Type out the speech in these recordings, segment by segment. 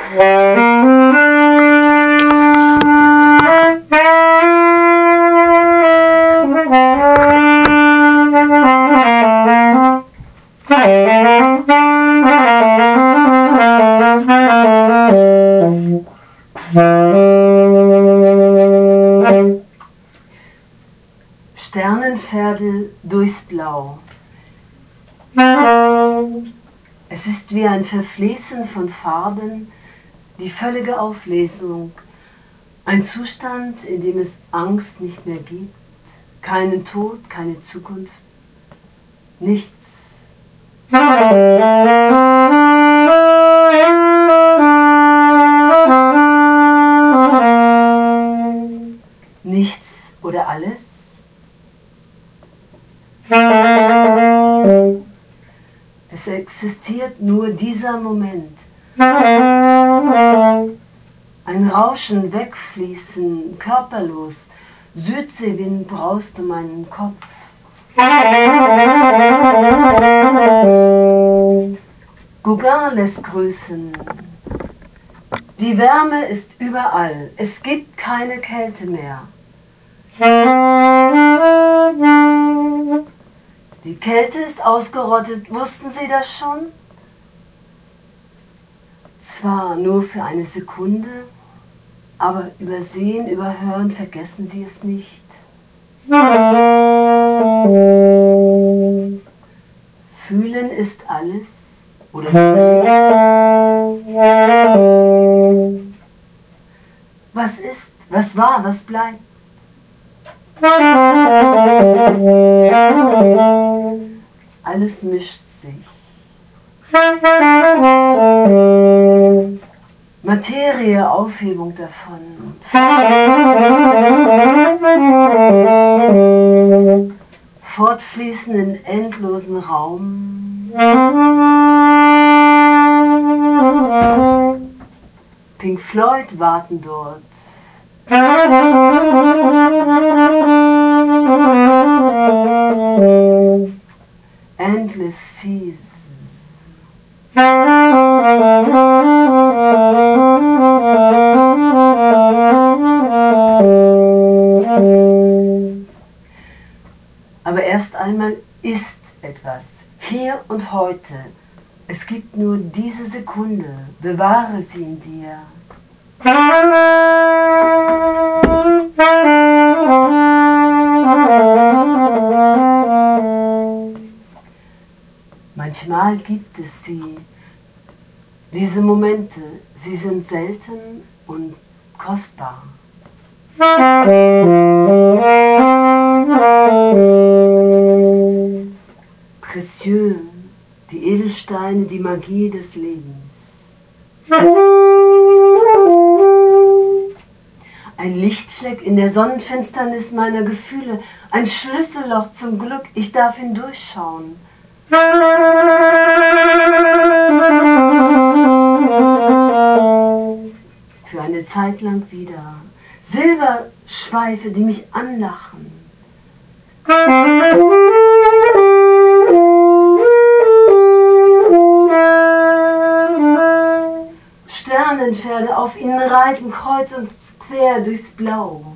Sternenpferde durchs Blau. Es ist wie ein Verfließen von Farben, die völlige Auflösung, ein Zustand, in dem es Angst nicht mehr gibt, keinen Tod, keine Zukunft, nichts. Nichts oder alles? Es existiert nur dieser Moment. Ein Rauschen, Wegfließen, körperlos, Südseewind braust um meinen Kopf. Gauguin lässt grüßen. Die Wärme ist überall, es gibt keine Kälte mehr. Die Kälte ist ausgerottet, wussten Sie das schon? Zwar nur für eine Sekunde, aber übersehen, überhören, vergessen Sie es nicht. Fühlen ist alles oder was ist, was war, was bleibt? Alles mischt sich. Materie, Aufhebung davon. Fortfließen in endlosen Raum. Pink Floyd warten dort. Endless seas. Aber erst einmal ist etwas, hier und heute. Es gibt nur diese Sekunde, bewahre sie in dir. Manchmal gibt es sie, diese Momente, sie sind selten und kostbar. Précieux, die Edelsteine, die Magie des Lebens. Ein Lichtfleck in der Sonnenfinsternis meiner Gefühle, ein Schlüsselloch zum Glück, ich darf hindurchschauen. Für eine Zeit lang wieder. Silberschweife, die mich anlachen. Sternenpferde, auf ihnen reiten kreuz und quer durchs Blau.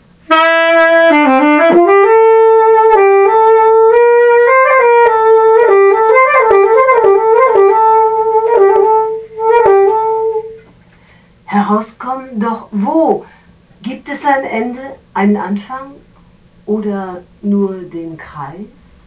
Herauskommen, doch wo? Gibt es ein Ende, einen Anfang oder nur den Kreis?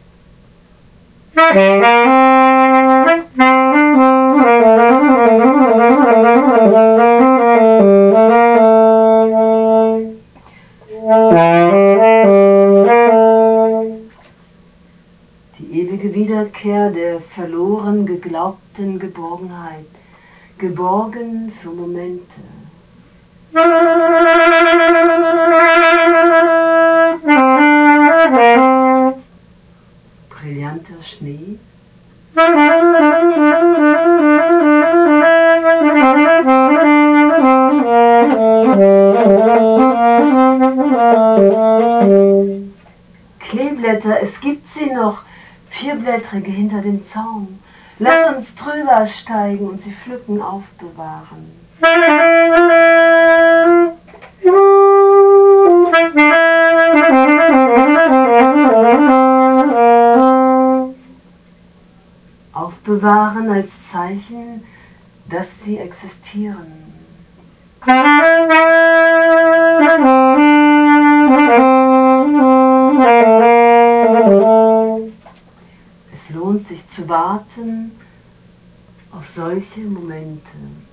Die ewige Wiederkehr der verloren geglaubten Geborgenheit, geborgen für Momente. Brillanter Schnee. Kleeblätter, es gibt sie noch, vierblättrige hinter dem Zaun. Lass uns drüber steigen und sie pflücken, aufbewahren. Aufbewahren als Zeichen, dass sie existieren. Es lohnt sich zu warten auf solche Momente.